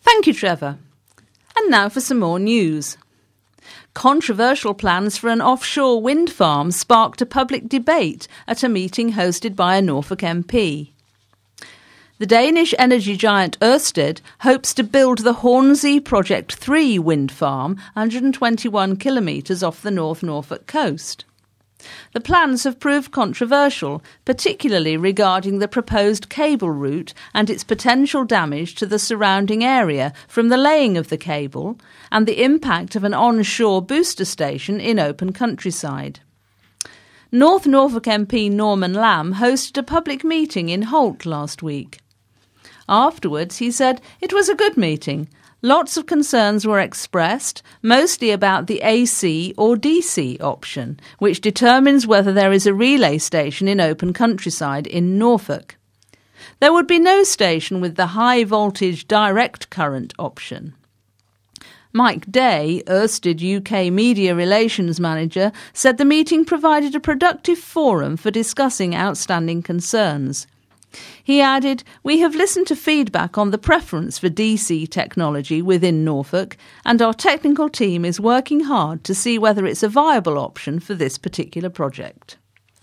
Thank you, Trevor. And now for some more news. Controversial plans for an offshore wind farm sparked a public debate at a meeting hosted by a Norfolk MP. The Danish energy giant Ørsted hopes to build the Hornsea Project 3 wind farm 121 kilometres off the North Norfolk coast. The plans have proved controversial, particularly regarding the proposed cable route and its potential damage to the surrounding area from the laying of the cable and the impact of an onshore booster station in open countryside. North Norfolk MP Norman Lamb hosted a public meeting in Holt last week. Afterwards, he said it was a good meeting. Lots of concerns were expressed, mostly about the AC or DC option, which determines whether there is a relay station in open countryside in Norfolk. There would be no station with the high-voltage direct current option. Mike Day, Ørsted UK Media Relations Manager, said the meeting provided a productive forum for discussing outstanding concerns. He added, "We have listened to feedback on the preference for DC technology within Norfolk, and our technical team is working hard to see whether it's a viable option for this particular project."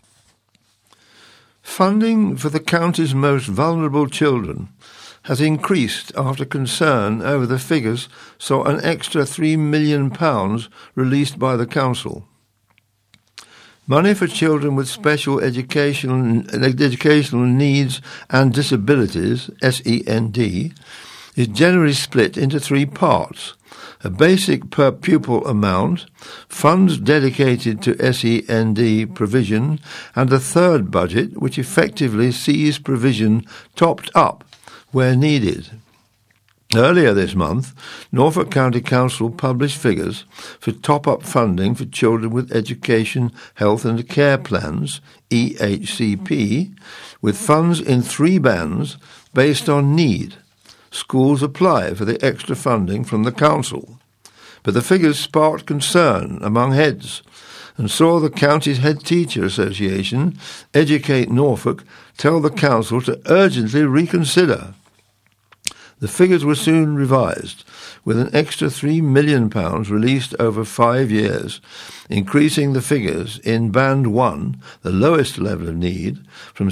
Funding for the county's most vulnerable children has increased after concern over the figures saw an extra £3 million released by the council. Money for children with special educational needs and disabilities, SEND, is generally split into three parts: a basic per pupil amount, funds dedicated to SEND provision, and a third budget which effectively sees provision topped up where needed. Earlier this month, Norfolk County Council published figures for top-up funding for children with education, health and care plans, EHCP, with funds in three bands based on need. Schools apply for the extra funding from the council. But the figures sparked concern among heads and saw the county's Head Teacher Association, Educate Norfolk, tell the council to urgently reconsider. The figures were soon revised, with an extra £3 million released over 5 years, increasing the figures in Band 1, the lowest level of need, from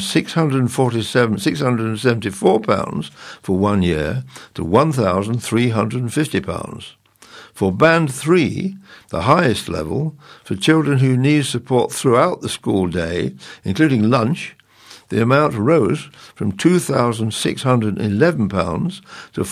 £674 for 1 year to £1,350. For Band 3, the highest level, for children who need support throughout the school day, including lunch, the amount rose from £2,611 to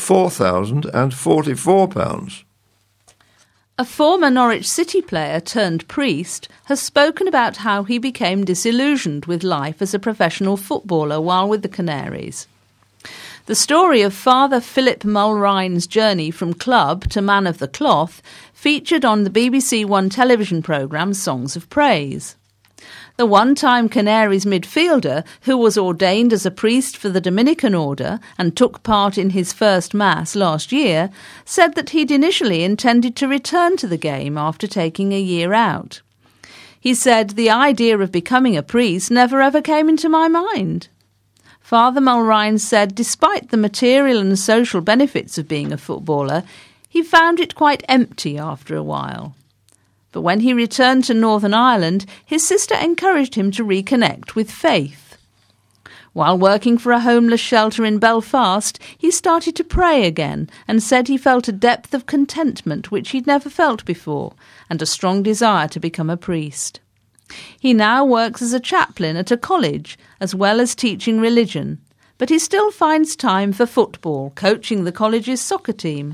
£4,044. A former Norwich City player turned priest has spoken about how he became disillusioned with life as a professional footballer while with the Canaries. The story of Father Philip Mulrine's journey from club to man of the cloth featured on the BBC One television programme Songs of Praise. The one-time Canaries midfielder, who was ordained as a priest for the Dominican order and took part in his first Mass last year, said that he'd initially intended to return to the game after taking a year out. He said, "The idea of becoming a priest never ever came into my mind." Father Mulrine said despite the material and social benefits of being a footballer, he found it quite empty after a while. But when he returned to Northern Ireland, his sister encouraged him to reconnect with faith. While working for a homeless shelter in Belfast, he started to pray again and said he felt a depth of contentment which he'd never felt before and a strong desire to become a priest. He now works as a chaplain at a college as well as teaching religion, but he still finds time for football, coaching the college's soccer team.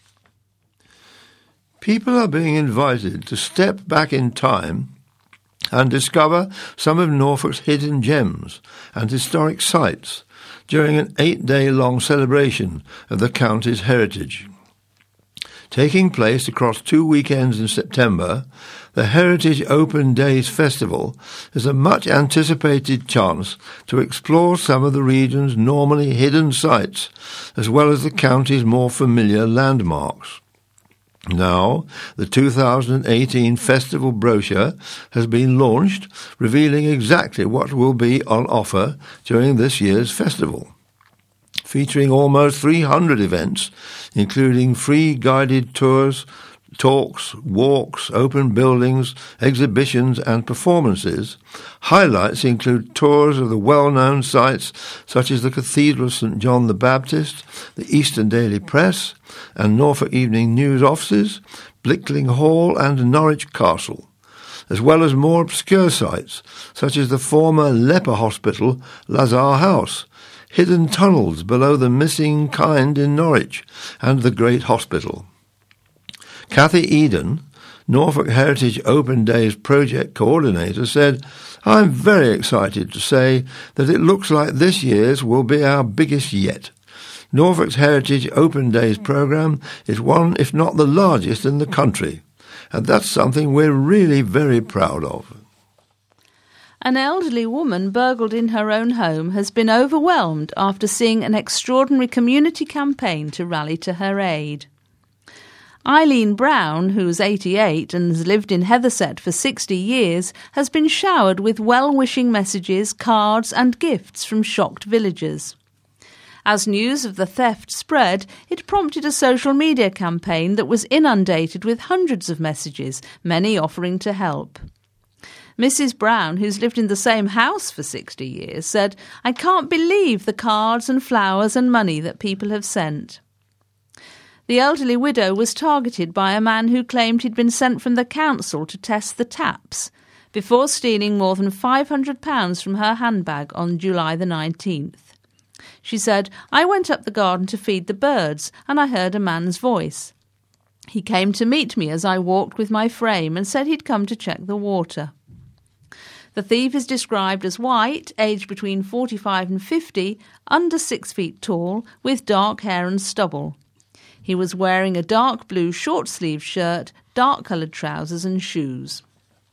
People are being invited to step back in time and discover some of Norfolk's hidden gems and historic sites during an 8-day-long celebration of the county's heritage. Taking place across 2 weekends in September, the Heritage Open Days Festival is a much-anticipated chance to explore some of the region's normally hidden sites, as well as the county's more familiar landmarks. Now, the 2018 festival brochure has been launched, revealing exactly what will be on offer during this year's festival. featuring almost 300 events, including free guided tours, talks, walks, open buildings, exhibitions and performances. Highlights include tours of the well-known sites such as the Cathedral of St John the Baptist, the Eastern Daily Press and Norfolk Evening News offices, Blickling Hall and Norwich Castle, as well as more obscure sites such as the former leper hospital Lazar House, hidden tunnels below the Missing Kind in Norwich and the Great Hospital. Cathy Eden, Norfolk Heritage Open Days project coordinator, said, "I'm very excited to say that it looks like this year's will be our biggest yet. Norfolk's Heritage Open Days programme is one, if not the largest in the country, and that's something we're really very proud of." An elderly woman burgled in her own home has been overwhelmed after seeing an extraordinary community campaign to rally to her aid. Eileen Brown, who's 88 and has lived in Heatherset for 60 years, has been showered with well-wishing messages, cards and gifts from shocked villagers. As news of the theft spread, it prompted a social media campaign that was inundated with hundreds of messages, many offering to help. Mrs. Brown, who's lived in the same house for 60 years, said, "I can't believe the cards and flowers and money that people have sent." The elderly widow was targeted by a man who claimed he'd been sent from the council to test the taps, before stealing more than £500 from her handbag on July the 19th. She said, "I went up the garden to feed the birds and I heard a man's voice. He came to meet me as I walked with my frame and said he'd come to check the water." The thief is described as white, aged between 45 and 50, under 6 feet tall, with dark hair and stubble. He was wearing a dark blue short-sleeved shirt, dark-coloured trousers and shoes.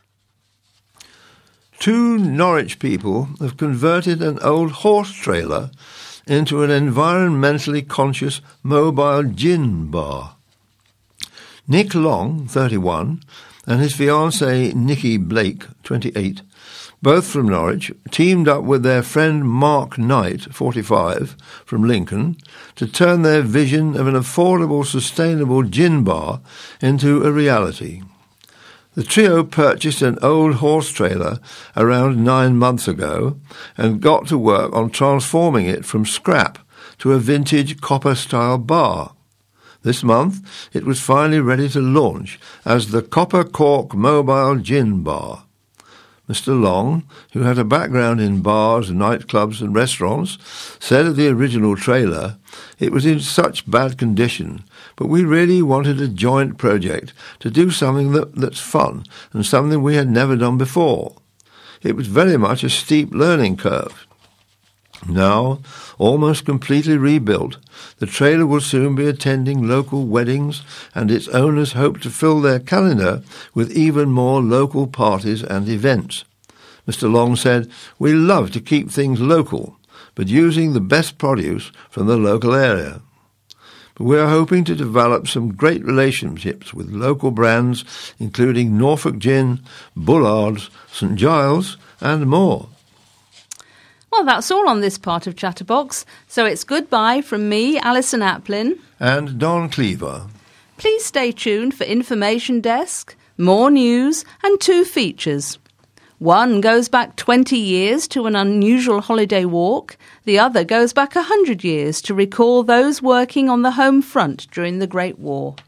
2 Norwich people have converted an old horse trailer into an environmentally conscious mobile gin bar. Nick Long, 31, and his fiancée Nikki Blake, 28, both from Norwich, teamed up with their friend Mark Knight, 45, from Lincoln, to turn their vision of an affordable, sustainable gin bar into a reality. The trio purchased an old horse trailer around 9 months ago and got to work on transforming it from scrap to a vintage copper-style bar. This month, it was finally ready to launch as the Copper Cork Mobile Gin Bar. Mr. Long, who had a background in bars, nightclubs and restaurants, said of the original trailer, "It was in such bad condition, but we really wanted a joint project to do something that's fun and something we had never done before. It was very much a steep learning curve." Now, almost completely rebuilt, the trailer will soon be attending local weddings, and its owners hope to fill their calendar with even more local parties and events. Mr. Long said, "We love to keep things local, but using the best produce from the local area. But we are hoping to develop some great relationships with local brands, including Norfolk Gin, Bullards, St Giles, and more." Well, that's all on this part of Chatterbox, so it's goodbye from me, Alison Aplin. And Don Cleaver. Please stay tuned for Information Desk, more news and 2 features. One goes back 20 years to an unusual holiday walk. The other goes back 100 years to recall those working on the home front during the Great War.